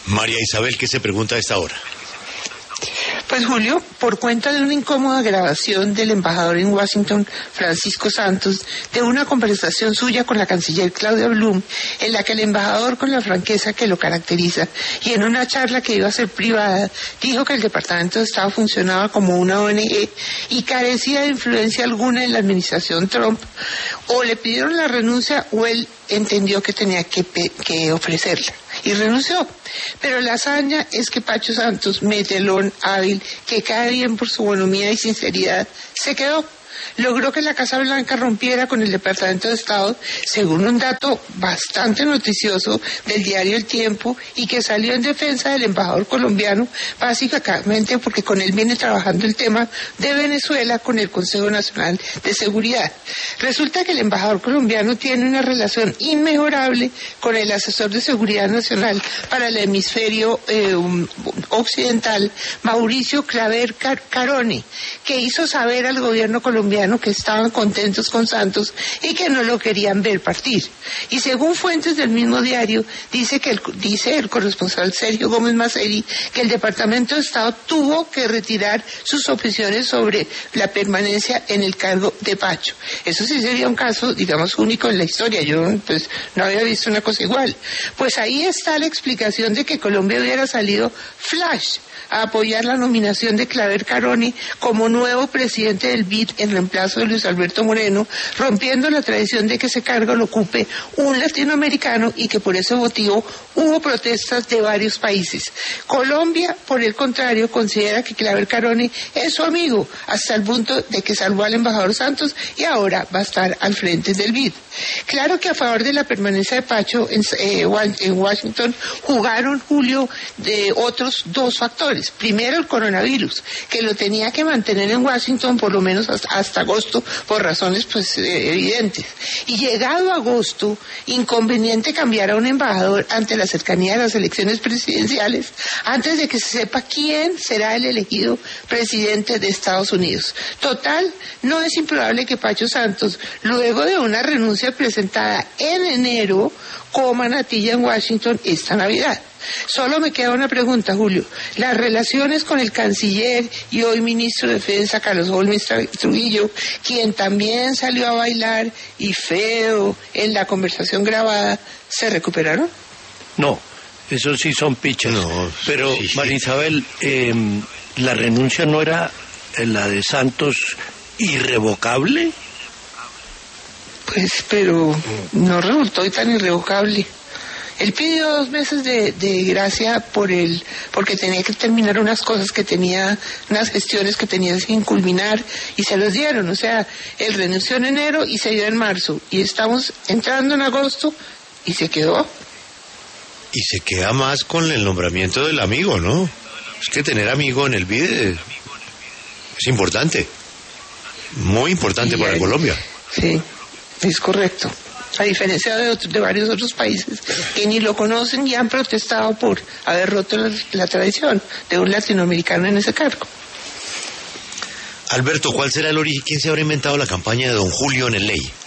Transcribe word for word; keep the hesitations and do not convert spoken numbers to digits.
María Isabel, ¿qué se pregunta a esta hora? Pues Julio, por cuenta de una incómoda grabación del embajador en Washington, Francisco Santos, de una conversación suya con la canciller Claudia Blum, en la que el embajador, con la franqueza que lo caracteriza, y en una charla que iba a ser privada, dijo que el Departamento de Estado funcionaba como una O N G y carecía de influencia alguna en la administración Trump, o le pidieron la renuncia o él entendió que tenía que, que ofrecerla y renunció. Pero la hazaña es que Pacho Santos, metelón hábil, que cae bien por su bonomía y sinceridad, se quedó. Logró que la Casa Blanca rompiera con el Departamento de Estado, según un dato bastante noticioso del diario El Tiempo, y que salió en defensa del embajador colombiano, básicamente porque con él viene trabajando el tema de Venezuela con el Consejo Nacional de Seguridad. Resulta que el embajador colombiano tiene una relación inmejorable con el asesor de Seguridad Nacional para el hemisferio eh, occidental, Mauricio Claver Car- Carone, que hizo saber al gobierno colombiano que estaban contentos con Santos y que no lo querían ver partir. Y según fuentes del mismo diario, dice que el, dice el corresponsal Sergio Gómez Maceri que el Departamento de Estado tuvo que retirar sus objeciones sobre la permanencia en el cargo de Pacho. Eso sí sería un caso, digamos, único en la historia. Yo pues no había visto una cosa igual. Pues ahí está la explicación de que Colombia hubiera salido flash a apoyar la nominación de Claver Carone como nuevo presidente del B I D en reemplazo de Luis Alberto Moreno, rompiendo la tradición de que ese cargo lo ocupe un latinoamericano y que por ese motivo hubo protestas de varios países. Colombia, por el contrario, considera que Claver Carone es su amigo, hasta el punto de que salvó al embajador Santos y ahora va a estar al frente del B I D. Claro que a favor de la permanencia de Pacho en, eh, en Washington jugaron, Julio, de otros dos factores. Primero, el coronavirus, que lo tenía que mantener en Washington por lo menos hasta, hasta agosto, por razones pues eh, evidentes. Y llegado agosto, inconveniente cambiar a un embajador ante la cercanía de las elecciones presidenciales, antes de que se sepa quién será el elegido presidente de Estados Unidos. Total, no es improbable que Pacho Santos, luego de una renuncia presentada en enero, coma natilla en Washington esta Navidad. Solo me queda una pregunta, Julio. Las relaciones con el canciller y hoy ministro de Defensa, Carlos Holmes Trujillo, quien también salió a bailar y feo en la conversación grabada, ¿se recuperaron? No, eso sí son pichas. No, pero, sí, sí. María Isabel, eh, ¿la renuncia no era la de Santos irrevocable? Pues, pero no resultó tan irrevocable. Él pidió dos meses de, de gracia por el, porque tenía que terminar unas cosas que tenía, unas gestiones que tenía sin culminar, y se los dieron. O sea, él renunció en enero y se dio en marzo. Y estamos entrando en agosto y se quedó. Y se queda más con el nombramiento del amigo, ¿no? Es que tener amigo en el B I D es, es importante. Muy importante y para hay, Colombia. Sí, es correcto. A diferencia de, otros, de varios otros países que ni lo conocen y han protestado por haber roto la, la tradición de un latinoamericano en ese cargo. Alberto, ¿cuál será el origen? ¿Quién se habrá inventado la campaña de don Julio en el Ley?